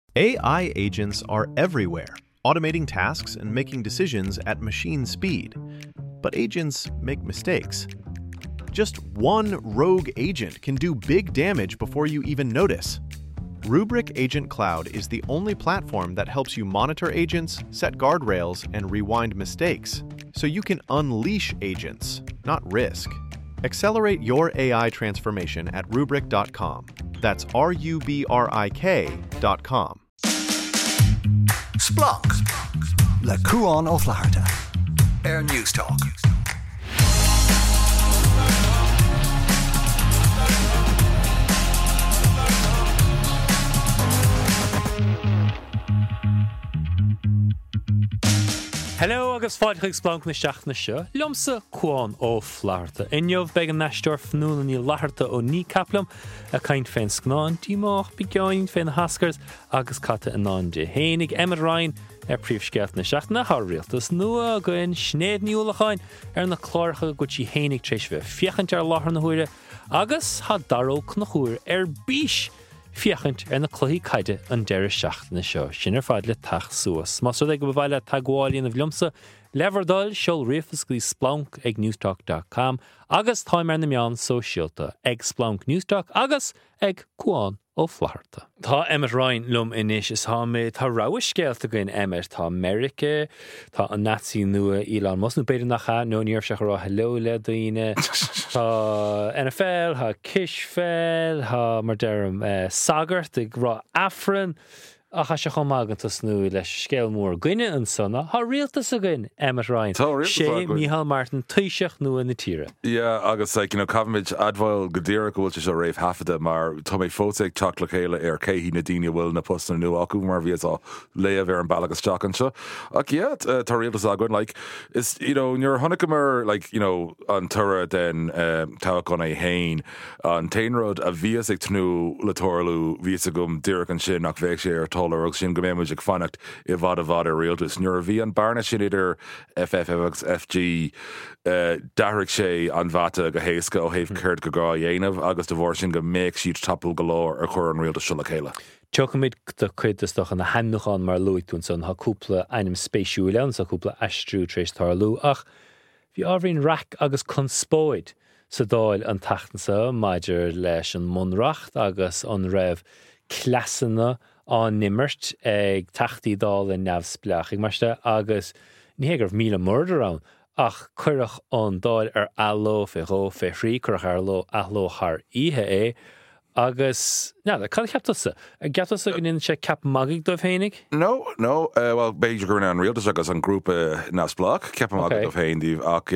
AI agents are everywhere, automating tasks and making decisions at machine speed. But agents make mistakes. Just one rogue agent can do big damage before you even notice. Rubrik Agent Cloud is the only platform that helps you monitor agents, set guardrails, and rewind mistakes, so you can unleash agents, not risk. Accelerate your AI transformation at Rubrik.com. That's RUBRIK.com. Splunk, le Cúan ó Phláirte, News Talk. Hello agus fáideach Splunk na seachna seo, liomsa Cúan ó Phláirte. Inneomh beag an neisteoir fnúla ní látharta ó ní caplam a caint féin scnáin, dímách beagáin féin haskars agus cata anáin de hénig Emma Ryan príomhscealt na seachna thar rialtas nua a goin snéad níolacháin na chlárcha go tí hénig tréis bheith fiachant láthar na huaire agus ha daróg na chuair bís fiachant na chluthaí caide an deire seachna seo. Sin fáid le tach suas. Mas ag go bhile tagáilíon na bhliomsa, leverdal seol riafas go Splunk ag newstalk.com agus táim na meán sóisialta ag Splunk Newstalk agus ag Cúan ó Phláirte. Tá Emmet Ryan lum inis is há mé tá ráis scéalta goin Emmet tá America, tá an Nazi nua Elon Musk nó beidir nach cha nó níor se rá hello le daoine. Tá NFL, tá Kishfel, tá mar dearm Sagart ag rá Afran. A cha se chomágantas nua leis scéal mór gine an sonna. Tá rialtas a gin Emmet Ryan. Sé Micheál Martin tuiseach nua na tíre. Yeah, agus Cavamid adbhail go dtíire go bhfuil se réibh hafada mar tá mé fósaigh teach le chéile céhí na daoine bhfuil na posta nua acu mar bhí á léamh an bailachas teach an seo. Ach yeah, tá rialtas a gin is nuair tháinig mar an tura den tá gan é hain an tainród a bhíos ag tnú le torlú bhíos a gom díreach an sin nach bhéh sé ar og sin go méid ag fannacht I bhd a réaltas. Nuair a bhí an barna sin idir FFX FG dahraigh sé an bhata go héasca ó héh chuirt go gá dhéanamh agus do bhór sin go méid siad tapal go láir ar chur an rialtas seo le chéile. Tugamid do chuideach an na henúchan mar luitún son ha cúpla einem spéisiúil an sa cúpla astrú tréis tar lú ach bhí ábhríonn rac agus conspóid sa dáil an tachtansa maidir leis an munracht agus an raibh clasanna an nimmert ag tachtaí dál in neamhsplach ag marste agus níhégur míle murder an ach chuirech an dáil ar aló fé ró fé chrí chuirech ar aló thar ihe agus kann cheaptasa a geaptasa gan in sé cap magig dóibh hénig? No, well beidir gur an rialtas agus an grúpa neamhsplach cap magig dóibh héindíh ach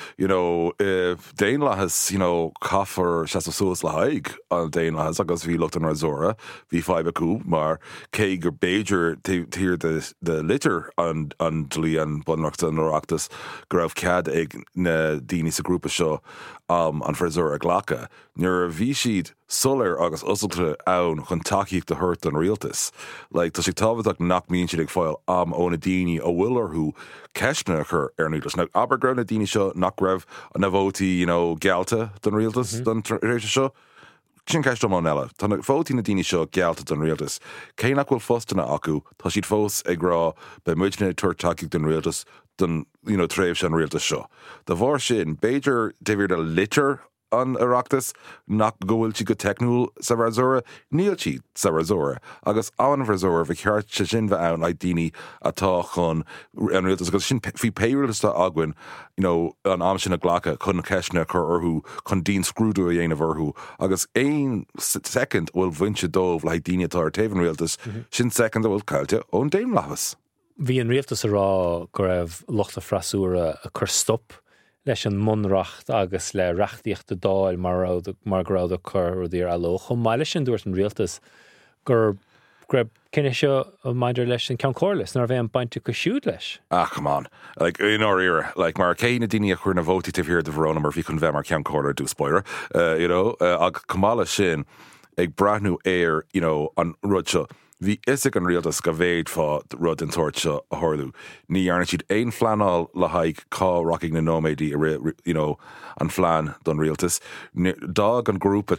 déin lethas caafar se suas le haig an déin lethas agus bhí lucht an razóra bhí 5 acu mar cé gur beidir tír de litter an dlí an bunreachta an nóachtas go raibh cead ag na daoine sa grúpa seo an frazóra ghlacha. Nuair a bhí siad solar agus usalta ann chun takeíocht de hurt an rialtas. Tá sé tábhaach nach míonn siad ag fáil óna daoine ó bhfuil orthú ceisna chur ar nuachtas. Ná aber greibh na daoine seo nach raibh an bhótaí gealta don rialtas don réite seo. Sin ceist am eile, tá fótaí na daoine seo gealta don rialtas. Cé nach bhfuil fostanna acu, tá siad fós ag rá be muidna tuair takeíocht don rialtas don tréimh se an rialtas seo. De bhór sin, beidir déhir a litter an Oireachtas nach gohfuil si go technúil sa razóra, níl siad sa razóra. Agus an razóra bhí ceart se sin bheith ann ag daoine atá chun an rialtas agus sin bhí péirialtasta aguain an am sin a ghlacha chun ceisna chur orthú chun dín scrúdú a dhéanamh orthú. Agus éon second bhfuil bhainte dómh le daoine atá ar taobh an rialtas, sin second bhfuil cailte ón déim lethas. Bhí an rialtas a rá go raibh luchta frasúra a chur stop leis an munracht agus le reachtaíocht a dáil mar grád a chur dtíar aló. Chum maiile sin dúirt an rialtas gur greib cinenne seo a maidir leis an ceann cóirlas nar bheith an bainte go siúd leis. Come on. In our era, mar cé na daoine a chuir na bhótaí tíhir de bhróna mar bhí chun bheith mar ceann cóir dús spoiler. Ag cumála sin ag brathnú éir an rud seo Bhí isig an rialtas go bhéad fá rud an toirt seo a thorlú. Ní dhearna siad éon flaáil le haig cá rocking na nóméidí an phlean don rialtas. Dag an grúpa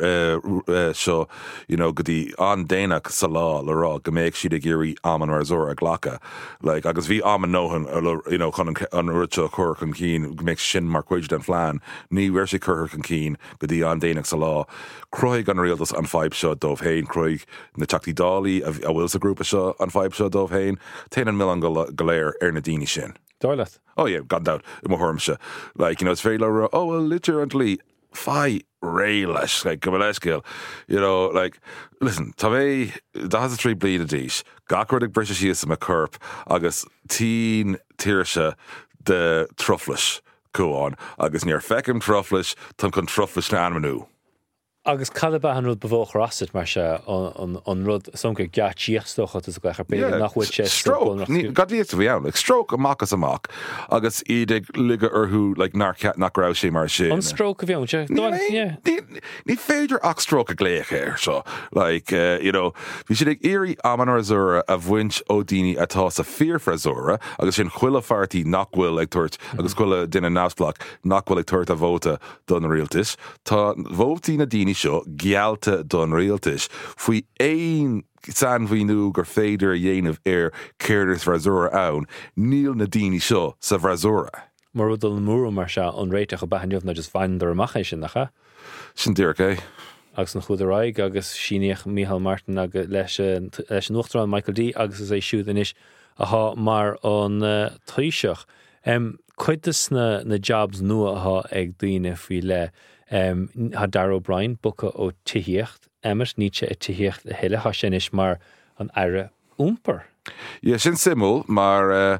seo go dtí an déanaach sa lá le rá go méid siad a géirí am an razóra a ghlacha. Agus bhí am an nóhan chun an ruirte chur chun cín go méid sin mar cuid den phlean. Ní bhfuir sé chur chun cín go dtí an déanaach sa lá. Croig an rialtas an fáib seo dómh hain, croig na teachtaí dálaí a bhfuil sa grúpa seo an fáib seo dómh hain, téann an million go léir na daoine sin. Dáileat. Oh yeah, gone out in my hormsha. It's very low. Oh well, literally, fi ray lesh go leskill. Listen, Tame that has a tree bleed a dish. Gakrodig British use a curp. Agus teen tirsha the trufflish. Go on. Agus near feckim trufflish. Tum con trufflish na anmanu. Agus callaba an rud bevóch rasset mar se an rud somke gatíochtstoch is gleich be nachhuiid sé stroke. Gadíos bhí ann, stroke amachchas amach. Agus idig liga arthú nach rá sé mar sin. An stroke a bhíon se. Ní féidir ach stroke a gléich air seo. Bhí siad ag éirí amanar zura a bhaint ó daoine atá sa fearfra zura, agus sin chuile fartaí nachhfuil ag tuairt, agus chuile duine náspleach nachhfuil ag tuairt a bhóta don rialtas. Tá bhótaí na daoine seo gealta don rialtas. Faoi éon san bhíú gur féidir a dhéanamh céirs bhreazóra ann, níl na daoine seo sa bhreazóra. Mar rud an múra mar se an réiteach a bahanneomh na just bhaindar amach sin nach. Sin dúirc agus an chudaráig agus síneach Micheál Martin agus leis an Uachtarán Michael D agus is é siúd inis athá mar an tríseach. Cuitas na jobs nua athá ag daoine faoi le ha Dar O'Brien bucha ó tíhíocht emmer níte a tíhíocht a heile ha sin is mar an aire úmper. Yeah, sin simú, mar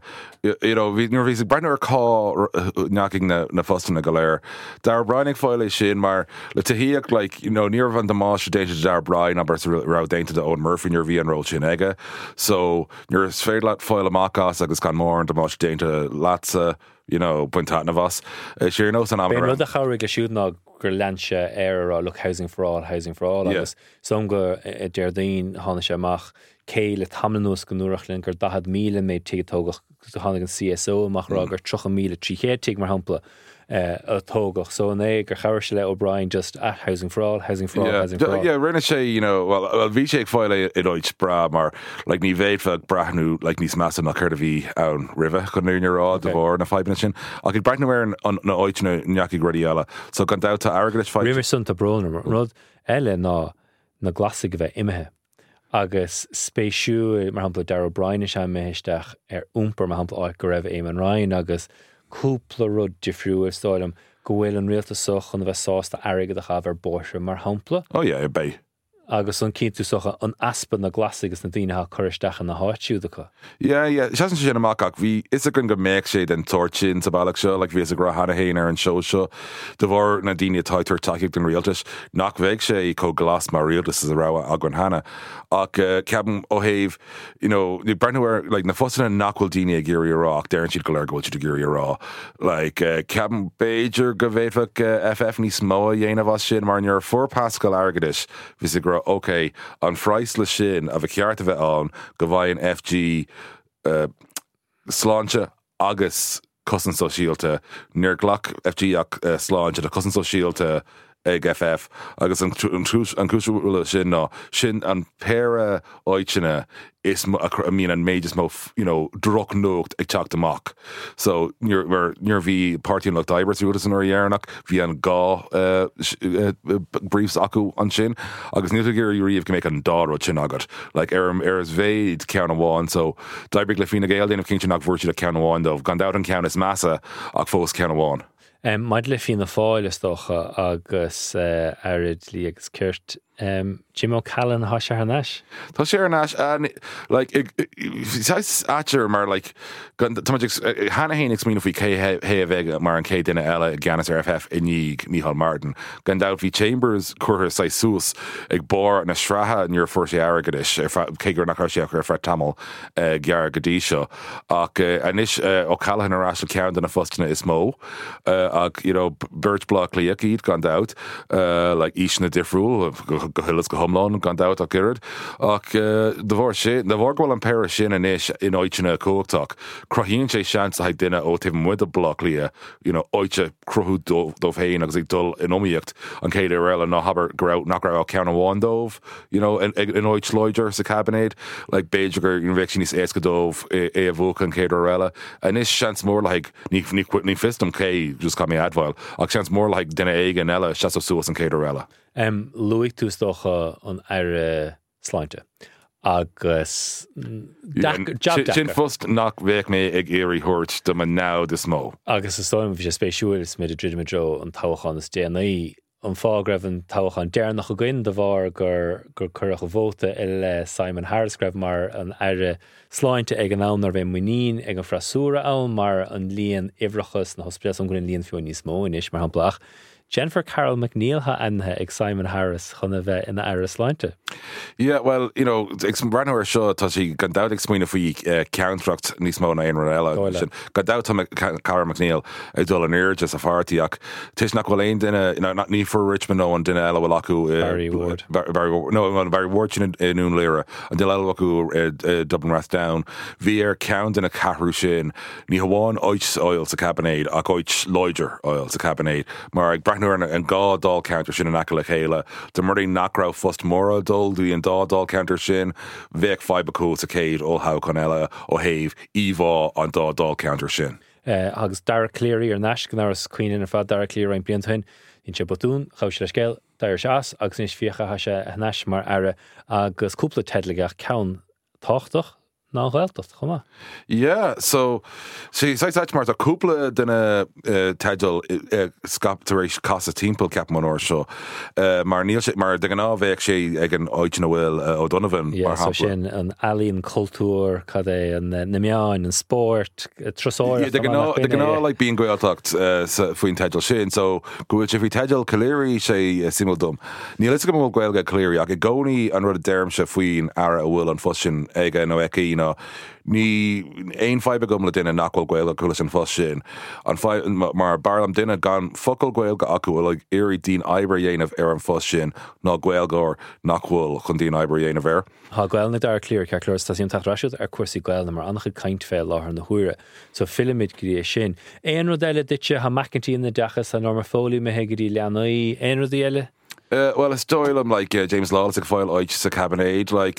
bhí brenar cá neaching na fostan na galéir. Dar O'Brien ag fáil sin mar le tíhíocht níor van de más déinte Dar O'Brien aber rá déinte de ón Murphy níor bhí an ról sin aige. So níor sféir le fáil amachchas agus gan mór an de más déinte lása buintá na bhas. Siar nó san am. Ben rud a chairigh a siúdná gur leanse look housing for all agus som go Deardaoin hána sé amach cé le tamlanús go nuach linn gur 10,000 méid títógach hána an CSO amach rá gur 3,000 tríchéad mar hampla a tógach. So an gur chair se le O'Brien just housing for all. Yeah, rinne sé, well, bhí sé ag fáile i dóid bra mar ní bhéadfah brathnú níos measa nach chuir a bhí ann ribh chun nuúrá de bhór na 5 minute sin. Ag breithna ar na áitna neachí gradí eile. So gan dáta airgeis fáil. Rimir sunta brona rud eile na glasig a bheith imethe. Agus spéisiú mar hampla Dar O'Brien is sem méisteach úmper mar hampla áid go raibh Éamonn Ryan agus cúpla rud difriú stáilm go bhfuil an rialtas soch an bheith sásta airgad a chafar bóise mar hampla. Oh yeah, bé. Agus an cínú socha an aspa na glasigus na dtíine chuiristeach na háitiúdacha. Yeah, sean sin amach ach bhí is a gon go méid sé den toirt sin sa bailach seo, bhí a gra hana héin ar an show seo, de bhór na daine táitir takeíocht den rialtas, nach bheith sé có glas mar rialtas is a rá agan hana. Ach ceapan ó héh, ní breithneir na fosna nachhfuil daine a géirí rá, ach dearann siad go leir gohfuil siad a géirí rá. Ceapan Beiidir go bhéadfah FF níos mó a dhéanamh sin mar níor fuór Pascal airgadis, bhí a okay, an freis le sin a bheith ceart a bheith an go bhaid an FG sláinte agus cosan sosiálta níor ghlach FG ach sláinte a cosan sosiálta ag FF agus an cúisiúla sin ná sin an péire áitine is an méid is mó droch nócht ag teacht amach. So níor bhí partíon le daibert útas an dhearnach bhí an gá briefs acu an sin agus níl gur riomh go méid an dáró sin agat is bhéid ceann amháin, so daibrig le fina géal déanamh cinnte nach bhúirte le ceann amháin dómh gan dát an ceann is measa ach fós ceann amháin. Maid le fin na fáil is dócha agus arid lí agus cuirt Jim O'Callaghan há sé ar náis? Tá sé ar náis áitir mar hana héananig smína faoi cé a bheith mar an cé duine eile Giannis ar FF i níg Micheál Martin. Gan dát bhí Chambers chuir sa sús ag bór na sreatha níor fuair sé airgadis cé gur nach sé ar fre tamil gear godí seo. Ach anis O'Callaghan arás le ceann na fostana is mó ag Birch Block líoch iad gan dát ísna difriúil go thulas go thomlán gan dat a gyrd ach de bhór gohfuil an péir sin in isis in áitena cóchtach crohíonn sé seans a duine ó taobh muid a blach lia áite cruthú dómh héin agus ag dul in omíocht an céad eile ná habar nach ra cean amháin dómh in áit slóidir sa cabinet like Beiidir gur bheith sin níos éasca dómh é a bhóca an céad eile and is seans mór like ní fistum cé just cá mé admhail ach seans mór like duine éige an eile seas suas an céad eile. Luigh tú stocha an aire sláinte agus sin fust nach bheith mé ag éirí thuirt do man ná de smó. Agus is stoim bhí sé spéisiúil mé a dridimidro an tábhachan is DNA an fágribh an tábhachan déarnach a gcuin de bhar gur chuireach a bhóta le Simon Harris greibh mar an aire sláinte ag an ann ar bheith muoín ag an frasúra ann mar an líon ibrachas na hospitals an gcuin líon fiú níos mó inis mar hampleach. Jennifer Carroll McNeil ha anthe ag Simon Harris chuna bheith ina aire sláinte. Yeah, well, ag san breanúir seo tá sí gan dád ag smaoine faoi contract níos mó na aon eile. Gan dád Carroll McNeil ag dul an éirde sa fartaí ach tuis nach bhfuil aon duine ní for Richmond nó an duine eile bhfuil acu Barry Ward sin inún léire an duine eile acu Dublin Rathdown bhí ceann duine cathrú sin ní hamháin áit oil sa cabinet ach áit Loidir oil sa cabinet mar ag nuair an gádal counter sin an aca le chéile de marí nachrá fust móra dul dú an dádal counter sin bheith fibacú sa céad ó ha chun eile ó héh íbhá an dádal counter sin. Agus Dara Cleary ar nas gan áras cuioine ar fad Dara Cleary an bliantain in sé botún chaw sé le scéil dair seas agus níos fiocha ha sé a nas mar aire agus cúpla teidligach ceann táchtach ná ghiltas chuma. Yeah, so sáit mar a cúpla duine teidil scaptaréis casa timppel cap man or seo mar níl sé mar de gan ábhéh sé ag an áit na bhfuil ó Donovan mar so sin an alíonn cultúr cad é an na meáin an sport trosáir de gan á like bíon gailtacht faoin teidil sin so gohfuil sé bhí teidil Caléirí sé simú dum. Níl is go bhfuil gailga Caléirí ag i gcónaí an rud a derm se faoin ara a bhfuil an fusin ag nó eici ní ein fibe gom le duine nachhfuil gailga chulas an fós sin an mar barlam duine gan focail gailga acu bhfuil ag éirí dín oibre dhéanamh ar an fós sin ná gailgóir nachhfuil chun dín oibre dhéanamh ar. Tá gail na dar clíir ceir staisiún taráisiúd ar cuasaí gail na mar annach caint fé láthair na huaire so filimid gurí sin. Éon rud eile duite ha macintí na dechas a norma fóliú me hegurí leanaí éon rud eile? Well, it's doilem like James Lawless ag fáil áit sa cabinet like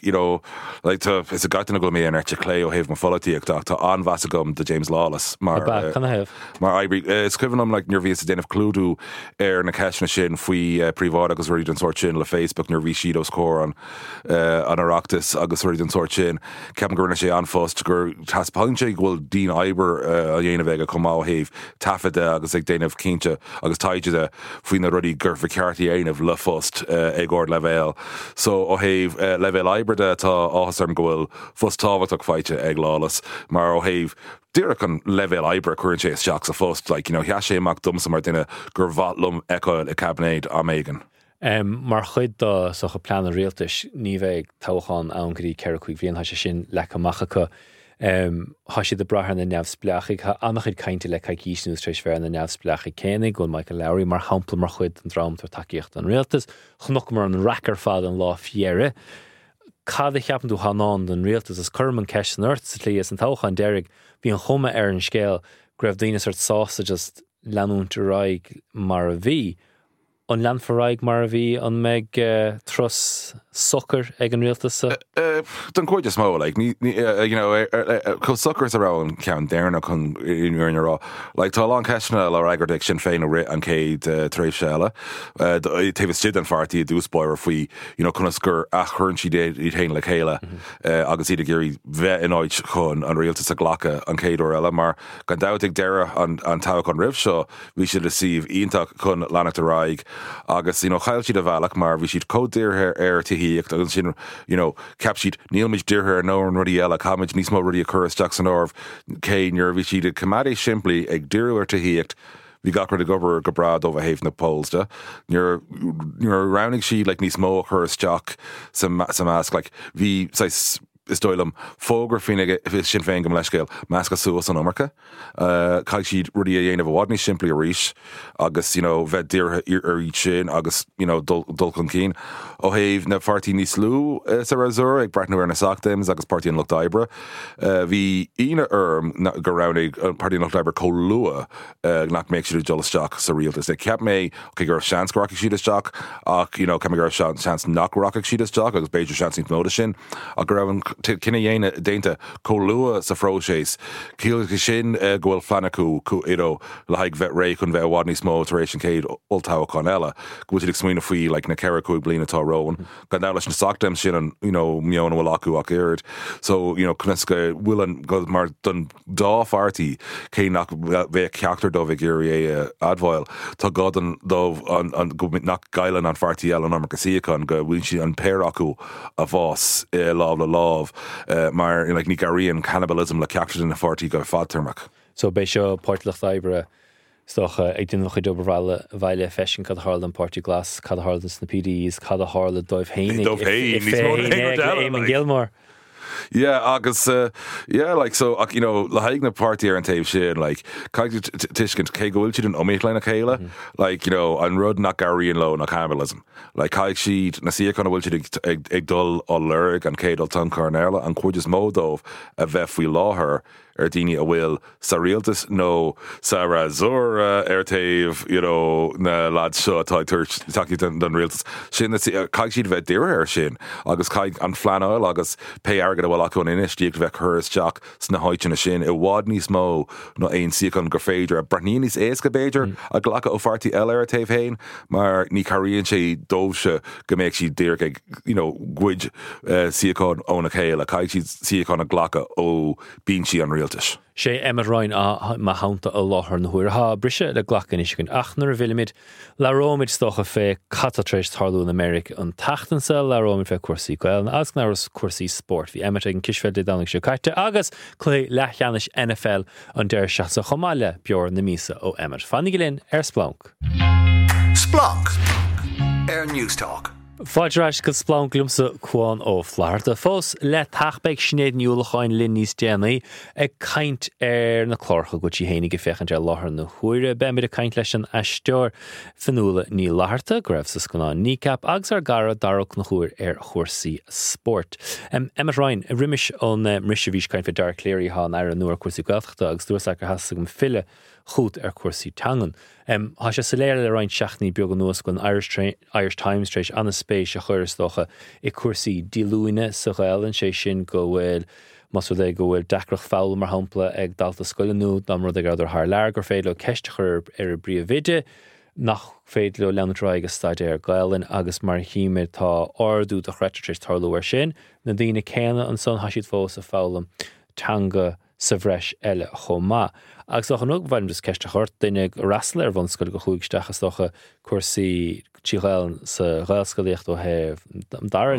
is a gaitain go mé an airte clé ó héh mar folíach tá anhasagum de James Lawless mar Ibri scribhanm like níor bhí a déanamh clúdú ar na ceisna sin faoi príomháid agus ruí an sort sin le Facebook níor bhí siad ó scór an Oireachtas agus ruí an sort sin ceapan gurna sé anfust gur taspáinte bhfuil dín Iber a dhéanamh ag a comá héh tafide agus ag déanamh cínte agus taide faoin na rudí gur bhí ceartaí of le fust ag ord levéil. So ó héh levéil Ibrede tá áhasarm gohfuil fust táhaach feite ag Lawless mar ó héh Dúach an levéil Ibre chuann sé seach sa fust like hea sé amach dumsa mar duine gur bhatlum eáil i cabinet a mégan. Mar chuid dá socha plan a réaltais ní bheith tábhachan ann gurí ceir chuig bhíon se sin le amachcha Tá si de brathar na neamhsplachig annach chud cainte le caiiciisnú treéis fear na neamhsplachig cénig gon Michael Lowry mar hampla mar chuid an drám tar takeíocht an réaltas chnoch mar an racar fad an lá fiére cad a cheapan tú hanán den réaltas is chum an ceis an ort sa lí an tácha an deirig bhí an chuma ar an scéal greibh daine sort sásta just leanúnta raig mar a bhí an lean forraig mar a bhí an meid tros soccer ag an réaltas Don chuid is mó chu suckers arán cean déirna chun inúrnará like tá an ceisna le raigardic sin féin a an céad tréimh seile taobh stiad an fartaí a dúspóir faoi chuna scur a churn si dé í tain le chéile agus iad gurí bheith in áid chun an réaltas a ghlacha an céad ó eile mar gan daigh deire an táhaach an ribh seo bhí siad a sih ionach chun leannacht a raig agus chail siad a bhealach mar bhí siad códíirthe ar tuíocht agus sin cap siad níl dearthe nó an rudí eile camid níos mó rudí a churas Jackson orh cé nuair bhí siad cummadé siimplí ag dúir tuíocht hí gachar de gobar go brad ó héh na pols de nuair rounding siad níos mó churas Jack sa measc hí is dóilm fógur finnig sin féin go leiscéil measca suas an umarcha. Caiig siad rudí a dhéanamh wadní simply a ríis agus, bheith dír ar each sin agus, dul chun cín. Ó héh na fartí níos lú sa razúr ag bretnú ar na sactaims agus partí an Loch Dibre. Bhí ina go ranig partí an Loch Dibre có lua nach méid siad dolasteach sa rialtas. Ceap mé gur seans go racaigh siad isteach ach, ceap gur seans nach racaigh siad isteach agus beidir seans ní nóda sin a gur raibh cinna dhéine dénta có lua sa fróséis. Cíl sin gohfuil flanacú le haig bheith ré chun bheith wadní smó taréis an céad ultá chun eile. Go bhfuil smuoine faoi le na ceara cúig bliana atá roin. Gan ná leis na sactam sin an mion bhfuil acu ach éard. So, cnasca bhfuil an go mar don dá fartí cé nach bheith ceachtar dómh géirí é admhail. Tá god an dómh an go nach gailen an fartí eile an amar casíachan go bhfuil si an péir acu a bhás láb le láb mar ní garíon cannibalism le ceachtar in na fartí go fadtarmach. So bei seo Páirt Loch Dibre stocha ag dún chu dobre bhaile feshin cad hála an Páirtí Glas, cad hála na PDs, cad hála dóibh héine. Dóibh héine, Éamon Gilmore. Yeah, agus, so, le haig na party ar an taobh sin, caiig tuiscint cé go bhfuil siad an omíocht lena chéile, an rud nach garíon lo nach cannibalism. Caiig siad na siachan bhfuil siad ag dul ó lurig an céad ó tan carnéla an cuid is módómh a bheith faoi láthair daoine a bhfuil sa rialtas nó sa razúr ar taobh, na lad seo atá takeí don rialtas. Sin caiig siad bheith díire ar sin, agus caiig an flaáil agus pe agad a bhfuil acu an inis díag bheith chur isteach sna háitena sin I bhád níos mó nó aon siachan gur féidir a breithníon níos éasca béidir a ghlacha ó fartí eile ar taobh féin, mar ní caríonn sé dómhse go méid siad dír ag gcuid siacán ónna chéile, caiig siad siacán a ghlacha ó bíonn si an rialtas. sé Emmet Ryan má hánta a láthar na huair. Tá brise le ghlachan is cin achnar a bhilimid le rómid stocha fé catatréis tarlú in America an tachtansa le rómid fé cuasaí gael na as gnáras cuasaí sport. Bhí Emmet ag an kisfeil de dánig seo caite agus clé leithleanis NFL an deir seasa chomáile beor na mísa ó Emmet. Fannig linn Splunk. Splunk. Air News Talk. Fáidreis go splán glumsa chuáin ó Florida. Fós le taachbeig snéad niúlacháin linn níos déanaí ag caint ar na chlárcha go tí hénig go fechan ar láthar na huaire. Ben mid a caint leis an eisteir fanúla ní láharta, go raibh sa scanán nícap agus ar gara darach na huair ar chósaí sport. Emmet Ryan, riimiis ón mrisise bhís caint fé dar cléirí há ar an nuair cuasaí gailteachta agus dúas ag has go fille chuút ar cuasaí tangan. Tá sé saléir le roiint seachnaí beag an nuas gon Irish Times tréis anna spéis a chuir stocha I cuasaí dílúine sa ghaelann sé sin go bhfuil mas le go bhfuil decrach fáil mar hampla ag dalta scoileanú dá mar ag idir th lear gur féad le ceistechar ar a bríomhide nach féad le leanrá agus staid ar ghaelann agus mar híimiid tá ardú a chreite tréis tarlú ar sin na dtíine céanna an son hasisiad fós a fálam tanga sa bhreis eile chomá. Agus ochan ook bhaim dus ceiste chort duine rasla ar bhanscoil go chuigsteach stocha cuasaí tíghail sa ghailscoilíocht ó heh dar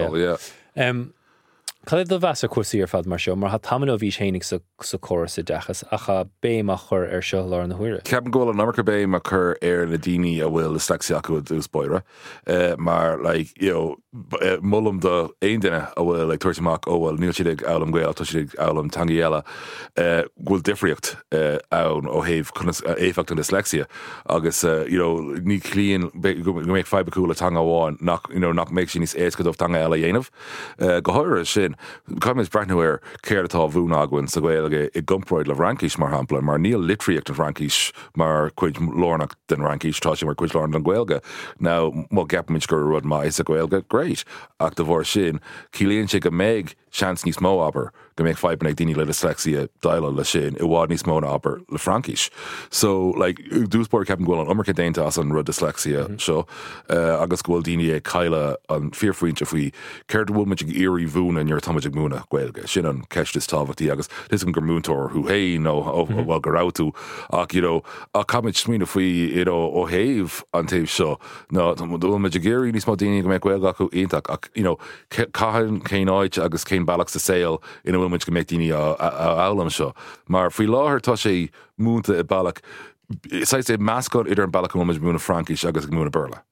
le. Caid do bheas a cuasaí ar fad mar seo, mar ha tamann ó bhís hénig sa choras I dechas a cha béim a chur ar seo lá na huaire. Ceapan ggóil an amarcha béim a chur ar na daoine a bhfuil dyslexia acu dús boire, mar mullam do aon duine a bhfuil tuairteach ó bhfuil níl siad ag elam gael, tá siad ag elam tangaí eile, bhfuil difriocht ann ó héh éfacht an dyslexia agus ní clíonn go méid feibecú le tanga bháin nach méid sin níos éasca dómh tanga eile dhéanamh. Go háir sin Caiimiid breithniúir céir atá bhún aghainn sa Gaeilge I gcumpróid le Francais mar hampla, mar níl litríocht an Francais mar cuid lórnach den Francais tá sin mar cuid lórn an Gaeilge. Now, má gapimiid gur rud mai sa Gaeilge, great. Ach de bhór sin, cílíonn sé go méid seans níos mó aber go méid feiban ag daoine le dyslexia daile le sin I bhád níos mó aber le Francais. So, dúspóir ceapan ghfuil an umarcha déanta as an rud dyslexia seo, agus ghfuil daoine ag caile an fearfuointe faoi céir bhfuil muid ag irí bhúna in your tomatic múna Gaeilge. Sin an ceistas tábhachtí agus lis an gur múntóir hu hé nó bhil gur ráú ach a caiimiid smína faoi ó héh an taobh seo nó bhfuil muid ag géirí níos mó daoine go méid Gaeilge acu ionach ach caitheann céináid agus cén bailach sa saoil ina bhfuil muid go méid daoine álam seo. Mar faoi láthair tá sé múnta I bailach Sais é meascán idir an bailach go muid múna Francais agus múna Berla.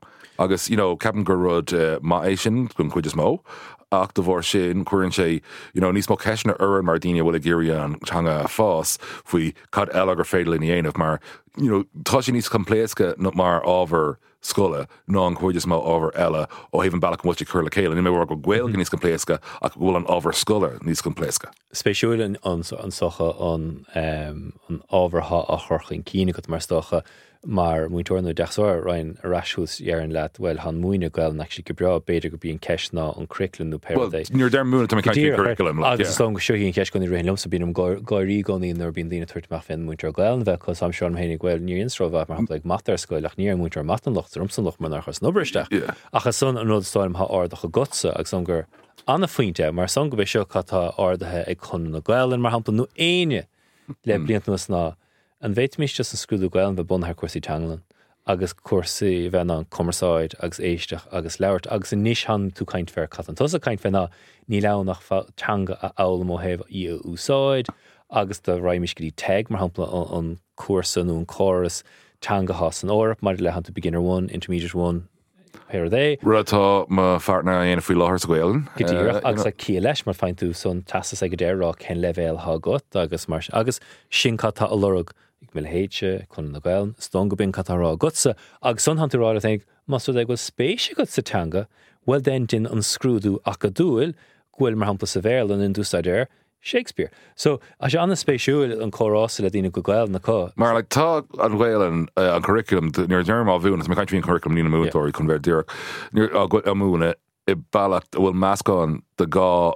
agus, ceapan gur rud má é sin gon chuid is mó, ach do bhór sin cuirann sé, níos mó ceisna ar mar daine bhfuil géirí an teanga fás faoi cad eile gur féidir in dhéanamh mar, tá sin níos compléasca mar ábhar scola ná an chuid is mó ábhar eile ó héhann bailach muilte chur le chéile. Ní mé bhar go ghfuil níos compléasca ach bhfuil an ábhar scola níos compléasca. Spéisiúil an socha an ábhartha a chorchain cíine go mar stocha mar muinteórnú deachsáir rain arásús dhearan leat bhfuil han muoine gail nach si go bra beidir go bíon ceis ná an curriculum nó Paradise. Níor der múna tá caiint curriculum. Agus slán go siúhíonn ceis gon í réon lomsa bíon gáirí gonaí nar bíon lína tuairteach fin muintear gail bheith cos am seán hénig bhfuil níor instrábh mar hapla matar scoil ach níor muintear matanlocht rumsanloch mar nach chus nubristeach. Achas son an rud stáim ha ardach go gotsa agus son gur anna faointe mar son go bheith seo chattá ardathe ag chun na gailin mar hapla nó aine le bliant nuas ná. An bhéit mis just an scrúdú gailin bheith bunthar cuasaí teangalan agus cuasaí bheith an commerceáid agus éisteach agus leirt agus in níos han tú caint fear catan. Tos a caint fear ná ní lean nach teanga a ála mó hebh í úsáid agus de raimiis go dtí teag mar hampla an cuasa nó an choras teanga has an órap mar le han tú beginner 1, intermediate 1 Paradise. Rutá má fartna dhéanamh faoi láthir sa ghaeilin. Gidíreach agus a cí leis mar fein tú son tasas ag go déirrá cén levéil há got agus mar agus sin catá a lorug mil héite chun na gailin, stón go bin catá rá gotsa agus son hanú rá a think mas ag go spéisi go sa teanga well den din an scrúdú ach a dúil ghfuil mar hampla sa bhéil an in dúsáidéir Shakespeare. So, a sé anna spéisiúil an chorásla dtíine go gail na có. Mar tá an ghaeilin an curriculum níor dearmá bhúna, má caiint bhíon curriculum nína mútóirí chun bhéir díreach níor a múna I bailach bhfuil meascán de gá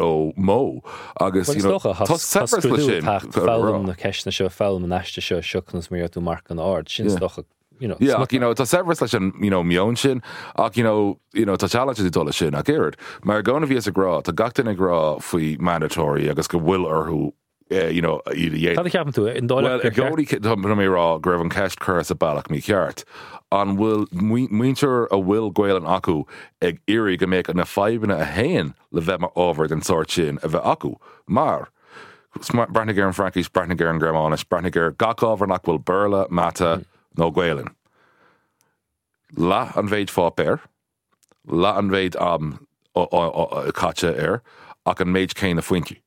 mó agus tá separate lei sin fáilm na ceisna seo fáilm na neiste seo seachnas mé tú marc an ard sin stocha tá severus lei sin mion sin ach tá challenge í dul sin a géad mar gona bhí a grá tá gatain agrá faoi mandatory agus go bhfuil arthú ceapan tú in dála mé rá go raibh an ceist chur a bailach mí ceart an bhfuil muintear a bhfuil ghail an acu ag irí go méid na feibanna a héin le bheith mar ábhar den sort sin a bheith acu mar Brethnig an Frankis, Brethnig an Gramánis, Brethnig gaábhar nach bhfuil burla mata nó ghailin. La an bhéid fápéir, la an bhéid caite ach an méid céin na fointi.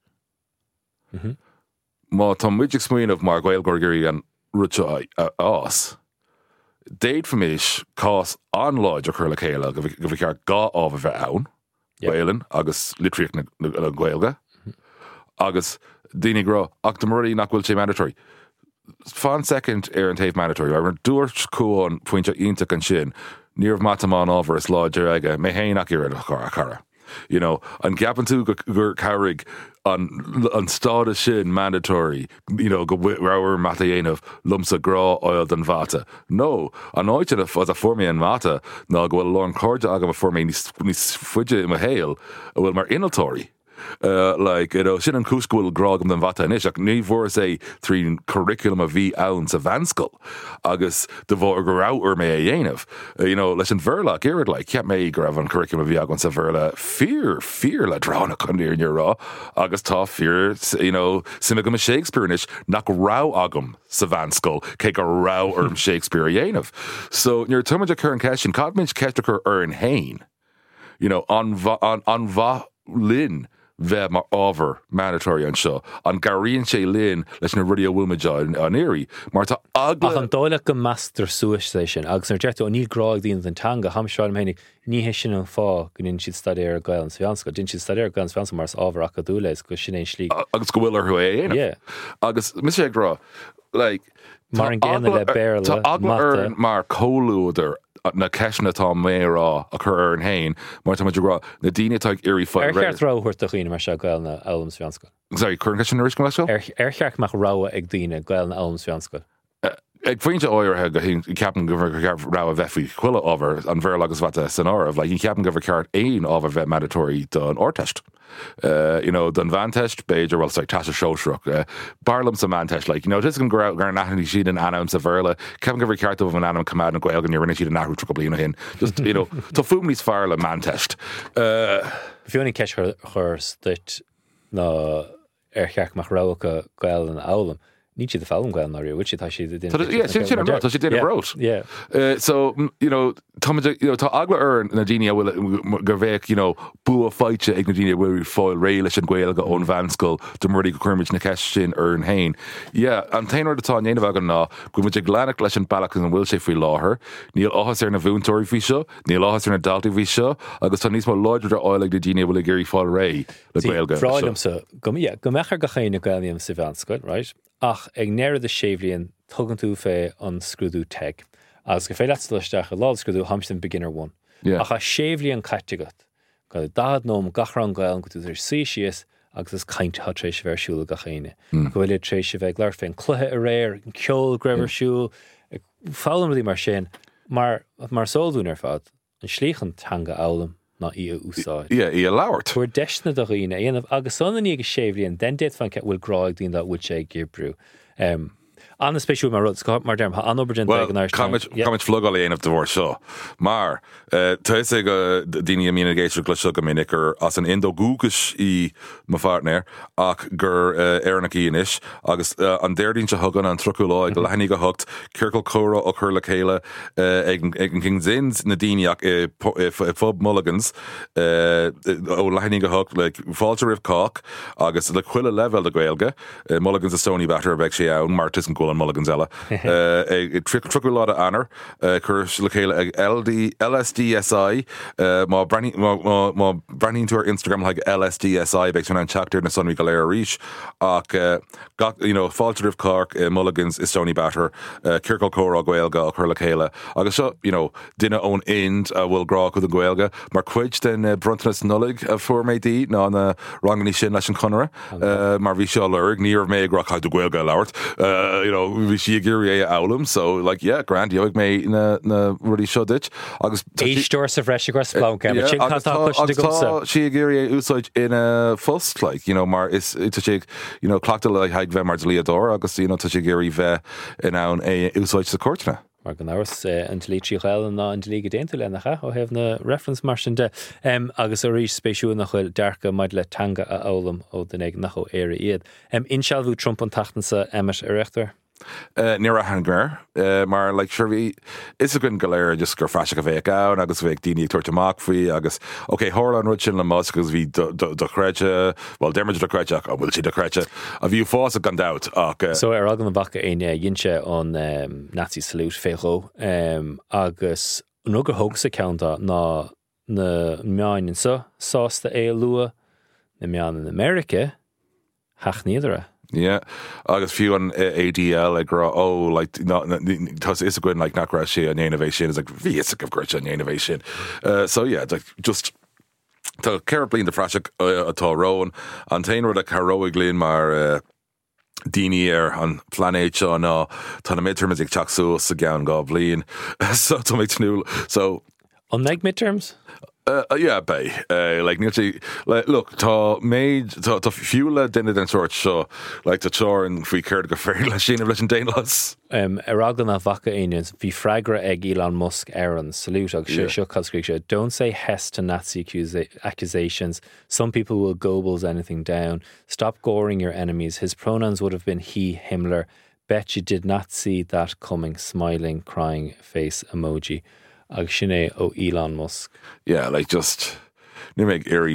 Má tá muidig smuoinmh mar ghail gorgurí an rute ás. Déad famis cás anláid a chur le chéile go bhí cear gá ábh bheith ann, ghailin agus litríoch na ghailga, agus daoine grá ach do marí nach bhfuil sé mandatory. Fan second an taobh mandatory, ar dúirt cúán pointe ionach an sin, níor matamán ábhar is láidir aige mé héin ach iad a cara. An gapan tú gur carrig an stáda sin mandatory, go bhfuir mata dhéanamh lumsa grá oil den vata. No, an áite a formé an mata ná go bhfuil lán cóide agam a formé níos fuide im a héal a bhfuil mar inaltóirí. Sin an cúscúil grágam den vata inis ach ní bhór sé trí curriculum a bhí ann sa bhanscoil agus de bhór go ráir mé a dhéanamh. Leis an bhirla géad ceap mé go raibh an curriculum a bhí agan sa bhirla fear le drána chuníir rá agus tá fear simime go Shakespeare-inis nach rá agam sa bhanscoil cé go rá orm Shakespeare a dhéanamh. So níor tuimiid a chur an ceisisin cadmid ceistechar ar an hain. An bha lin bheith mar ábhar mandatory an seo an garíonn sé linn leis na rudí a bhfuilmideáil an éirí mar tá agla an dála go master suas lei sin agus ar deirú an níl gráig díon an tanga hamseáil hénig ní hé sin an fá gon siad stadéir gail an Svianska din siad stadéir gail an Svianska mars ábhar acha dúleis go sin é slí agus go bhfuil ar thu é agus mis sé grá mar an ggéanna le béir tá agla mar cóúidir na ceisna tá mérá a chur ar an hain mar tá rá na daine teag irí fáil ráhuiirt a chuoine mar se gail na Elam Svianska. Sorry, chuir an ceisna lei seo? Chearcach ráha ag daine gail na Elam Svianska. Ag faointe áirthe go ceapan go bhar rá a bheith faoi chuile ábhar an bhir agus bhata san ámh, le ceapan go bhar ceart éon ábhar bheith mandatory don ortest. Don bhaintest beidir bhil tá a seosreach. Barlam sa manteist, tis gan gur nachnaí siad an anam sa bhirla, ceapan go bhar ceart an anam cumad an ghail gan rinne siad an nachú tro bliana hin. Just, tá fum níos fearr le manteist. Fiúnig ceis chur stit ná cheachach rácha gail an álam. Need you the film going now, which is she did. Yeah, she did it wrote. Yeah. So tá agla na daine bhfuil gur bheith bu a fáite ag na daine bhfuil fáil ré leis an Gaeilge ón bhanscoil do marí go chuirmid na ceist sin ar an hain. Yeah, an tainir atá néanamh agan ná go muid glanach leis an bailach an bhfuil sé faoi láthair, níl áthas ar na bhúntóirí fhí seo, níl áthas ar na daltaí fhí seo, agus tá níos má láidir áil ag na daine bhfuil gurí fáil ré le Gaeilge. Fráilimsa, go mechar go chéine Gaeilgeam sa bhanscoil, right? Ach, ag neir de séhlíonn tugann tú fé an scrúdú teg. Agus go fé leisteach a lá scrúdú hamstin beginner 1. Ach a séhlíonn caiitegat. Go dad nóm gachran gail go tú ar síos agus is caint ha trééis bhersúla go chéine. Go bhfuil trééis bheith leir féin cluthe a réir, an ceol greibhirsúil, fálam ruí mar sin, mar sódún ar fad, an slíchan tanga álam na í a úsáid. Yeah, í a lauert. Tuair deisna do riine, agus sonnaí ag séhlíonn, den déit fan bhfuil gráig dín that bhfuil sé gibbrú. An spéisiú mar rud mar derm ha anobergent Comment fluggal éanamh de bhór seo. Mar tá é go daine mígéisiú gluise go minic as an indogúgus í má fartnéir ach gur éarnach íis agus an déirdín se thugan an troúláid go lehanní go thucht circail córa ó chur le chéile ag an King Zins na daineach fob Mulligans ó lehanní go thucht le fáilte rih cách agus le chuile level de Gaeilge Mulligans a Stoney Batter bheith sé ann martas an an Mulligans ela. Triú lá anar chur le chéile ag LSDSI má brenín túair Instagram like LSDSI beag an chatúir na sunmí go léir ríis ach fáilte rih Cork Mulligans is Stoney Batter circail córa Gaeilge a chur le chéile agus seo duine ón ind bhfuil grá chu an Gaeilge mar chuid den Bruntanas nullig a fuair méidí ná na ranganí sin leis an conra mar bhí seo leir níor méid gra chaid do Gaeilge labhart vi si gurí álam, so like yeah, grand yoig mé na rudí seo dit agus éistóir sa bhreise go splánca si gurí úsáid ina fust like mar is sé clachtal le haid bheith mar líador agus tá sé gurí bheith in ann úsáid sa cuairtna. Mar gan áras an lí tríáil ná an lí déanta lenacha ó hebh na reference mar sin de agus a rís spéisiú nach chuil dearcha maid le tanga a álam ó den ag nach ó éire iad. Insealbhú Trump an tatansa emes ar reachtar? Ní a hangir mar le seirbhí is a gunn goléir just gur freise go bhéh ann agus bhéh daoine tuairteach faoi agus thir an rud sin le Musk agus bhí do chréite bhil dermid do chréiteach a bhfuil si do chréite a bhíú fás a gandát ach So ar agan na bacha dhéanse an Nazi salute fécho agus nó gur thug sa ceanta ná na meáin sa sásta é lua na meán in America hach níadra. Yeah, agus fiú an ADL ag gra is a gwn like nach ra sé an innovation is like vi is a gre an innovation. So yeah, just tá ceir blin de frase atá roin an tainir a caróig glín mar daoine ar an planéid seo ná tá na midterms ag teachsú sa gaan gá blion so tá méid snúil so on meg midterms? Yeah, bay. Like look, tá fiúla duine den sort seo, like tá teir an faoi céir go féir le sin leis an déanlas. Ar agan na bhacha aonions, bhí freigra ag Elon Musk ar an salute agus seo coscríoch seo. Don't say yes to Nazi accusations. Some people will gobbles anything down. Stop goring your enemies. His pronouns would have been he, Himmler. Bet you did not see that coming. Smiling, crying face emoji. Agus sinné ó Elon Musk. Yeah, like just ní méid éirí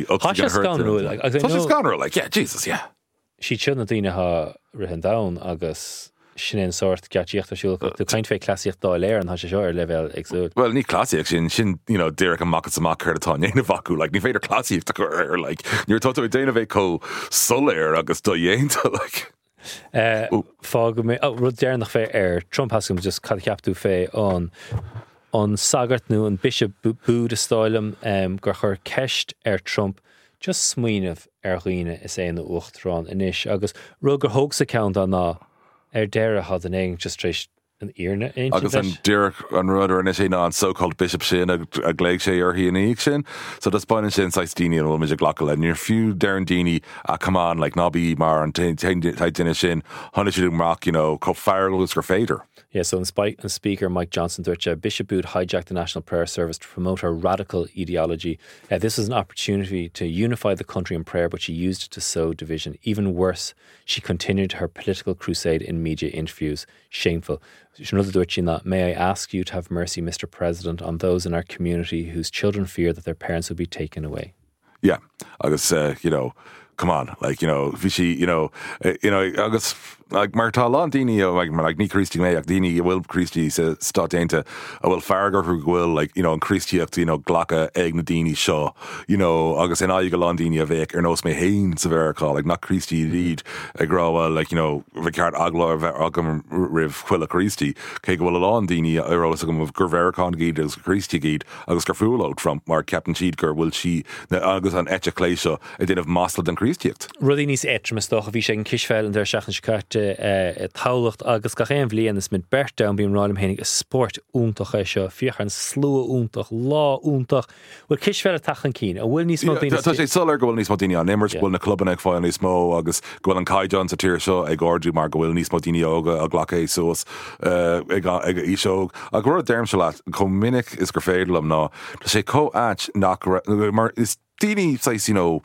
like yeah, Jesus, yeah. Sí tún na daoine ha rihan down agus sin sort gatíochttarsúil go caint fé clasíocht dá léir an sé seo ar level exúd. Well, ní clasíocht sin déirech an mac amach chuir atá néana bhacu, like ní féidir clasíocht go ar like níor tá déanamh bheith có soléir agus do dhéanta like. Fá go mé rud déarnach fé ar Trump hascom just cad ceaptú fé an sagart nu an bishop búd a stáilm gur chur ceist ar Trump just smuoineh ar chuoine is é na uachtrán inis agus rud gur thug sa count an ná ar deire had an éing just trééis an Iarna agus an Dirk an rudder and sé an so-called bishop sin a gléig sé hi an eig sin, so das bain sin saistini an mi glacal and near few Darren Dini a come on like nobby mar an dinne sin hunna rock, you know, co fireless gur fader. Yeah, so in Speaker Mike Johnson Durcha, Bishop Booth hijacked the National Prayer Service to promote her radical ideology. This was an opportunity to unify the country in prayer, but she used it to sow division. Even worse, she continued her political crusade in media interviews. Shameful. May I ask you to have mercy, Mr. President, on those in our community whose children fear that their parents will be taken away? Yeah, I guess, you know, come on, like, you know, Vichy, you know, I guess, like, Martha Dini, like, Ni Christy May, Dini, Will Christy, Stott Dainta, Will Fargo, who will, like, you know, and Christy, you know, Glocka, Egna Dini, Shaw, you know, August and I go on Dini of Ek, or Nos May Hain, severe call, like, not Christy, Reed, a grow, like, you know, Ricard Aglo, Agam Riv, Quilla Christy, Keg will along Dini, I rose a of Gurvericon Gide, as Christy Gide, August Garfull out from Mark Captain Cheedker, will she, August on Etcha Clayshaw, a din of Mosled and Christy. Rudinís etremas doch a bhí sé an Kisfell an der seachn scarte tálacht agus gachéan bblion is mit Berta an bíon rálim hénig a sport úntach é seo fiochan slua úntach lá úntach bhfuil Kisfell a tachan cín a bhfuil níos mó daoine tá sé solar go bhfuil níos mó daoine an Nimmers bhfuil na cluban ag fáil níos mó agus go bhfuil an Kai John sa tíir seo ag ordú mar go bhfuil níos mó daoine óga a ghlacha é suas ag íseog a go raibh derm se leat chun minic is gur féidirlam ná tá sé có-áit nach mar is Dini says, you know,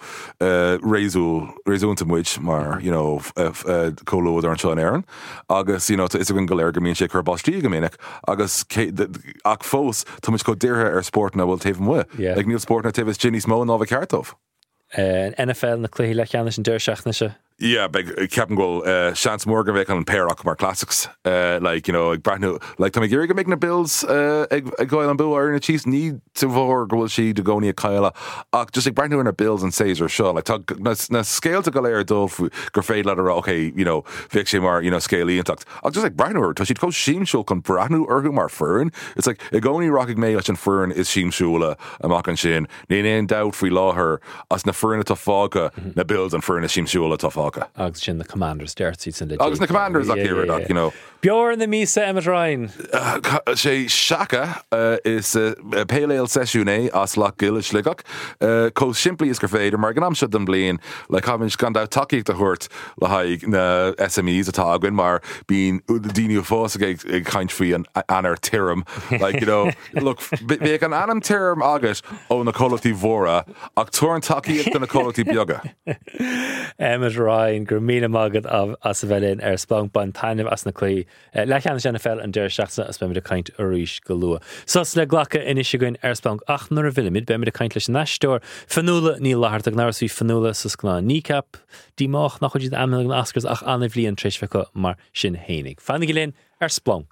réúnta muid mar, you know, cólóid ar an seo an éireann agus, you know, is a gon goléir go míonn sé chur báistí go minic agus ach fós tá muid go dtíortha ar sportna bhfuil taobh mu. Like níl sportna taobh is Ginny smó an ábhah ceartómh. NFL na cluichí le cheannis an deirseachna se. Yeah, big Captain Goal, Chance Morgan Vic on Perrock Mar Classics. Like, you know, brand new, like Tommy Geary making the Bills, a Goyle and Boo are in a Chiefs need to vor go she to go near Kyla. Just like brand new in her Bills and Caesar show. Like, na scale to Galair Dove, Grafade Ladder, okay, you know, Vic Shimar, you know, Scaly and Tucked. Just like brand new, she'd go Sheem Shul con brand new Urgumar Fern. It's like a Goni Rocking Mailish and Fern is Sheem Shula, a Mock and Shin. Nane doubt free law her, as na Fern a Tofaga, na Bills and Fern is Sheem Shula Tofaga. Agus sin the Commanders Dertseats and the Agus na Commanders you know. Bjorn the Misa Emmett Ryan. Sé Shaka is pale ale sesiune as lach gillish ligach. Co simply is grafade mar gan am shud them blian like having gone out taki to hurt la haig na SMEs at Agwin mar being Dini Foss a kind free and anar tirum like you know look be an anam tirum agat on the quality vora actor taki at the quality bioga. Emmett Ryan Gurmina Magat of Asvelin Spunk Ban Tanim as na Clay Lechan NFL and Der Shachsa as bemid a kind Irish Galua. Sos le glacha in Ishigun Spunk ach nor a villimid bemid a kind lish Nashtor Fanula Neil Lahartag Narsi Fanula Suskna Kneecap Dimach nach the Amel Oscars ach Anivli and Trishveka Mar Shin Heinig. Fanigilin Spunk.